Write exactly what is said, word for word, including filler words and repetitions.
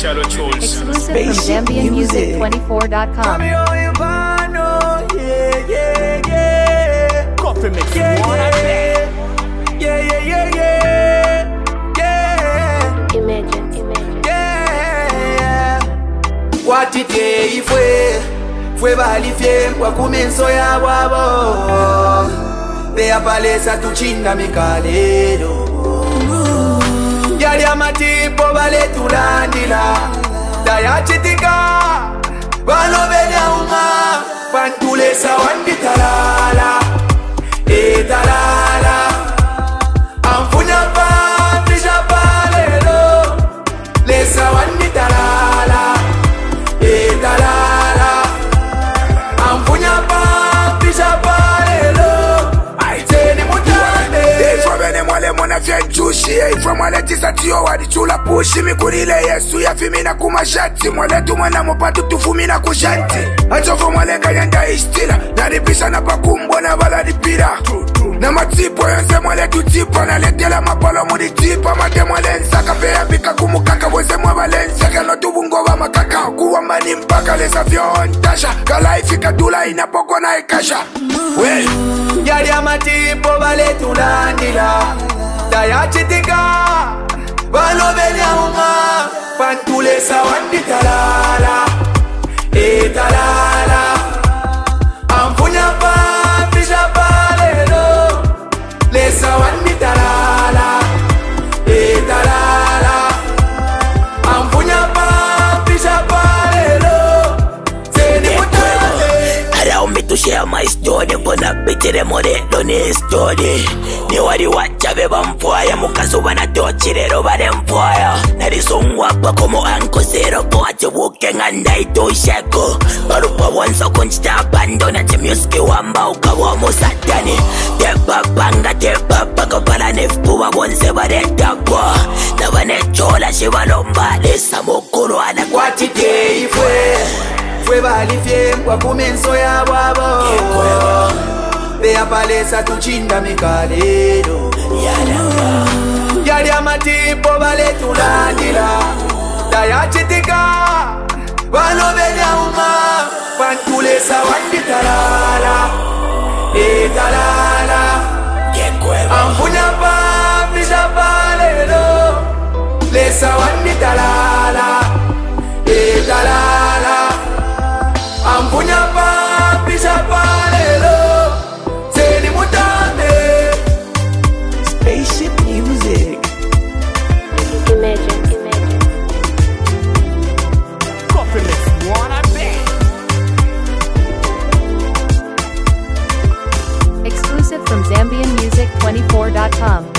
Exclusive from Zambian Music twenty-four dot com. Coffee mix Yeah, one yeah, I bet. yeah, yeah, yeah, yeah, yeah, Imagine, imagine. yeah. Watite ifwe fue balifie kwa kumenso ya wabo de apalesa tuchinda mikalero yali amatipo bale tulandila dayachitika bano benyauma bantulesa wanditalala etalala amfunya pa tisha palelo lesa wanditalala etalala amfunya pa tisha palelo aiteni mutande ifo bene mwale mwana fyenjushi ifo mwale tisatiyo wadichula pushi mikulile yesu yafimina kumashati mwale tumwana mupatu tufumina kushanti achofu mwale kanyanda istila naripisa na pakumbo na baladipira na matipo yonse mwale tutipa naletela mapalo muditipa mate mwale nsaka peya bika kumukaka weze mwabalense kano tubungoba makaka kuwambani mpaka lesa vyontasha kalaifika dula inapoko na ikasha wey yali amatipo bale tulandila dayachitika bano benyauma pantulesa wanditalala etalala amfunya pa pisha palelo lesa wanditalala etalala amfunya pa pisha palelo seni mutale. Allow me to share my story. Gonna bitere morelo ni story. Ni wari wacha beba mfwaya mukazuba na tochi rero bare mfwaya. Narisongwa pa como anko zero po ache wuke nganda ito sheko. Barupa wanso kunchita bando na chemiuski wamba ukawa musatani. Tepa panga tepa paka pala nefpuwa wonse bare tapwa. Na wane chola shiva lomba lesa mokuru ala kwa Watite ifwe fue balifie kwa kumenso ya wabo de apalesa tuchinda mikalero yali amatipo bale tulandila dayachitika bano benyauma pantulesa wanditalala etalala amfunya pa pisha palelo lesa wanditalala etalala amfunya pa pisha palelo seni mutande. Spaceship music. Imagine, imagine. Coffee mix one I bet. Exclusive from Zambian Music twenty-four dot com.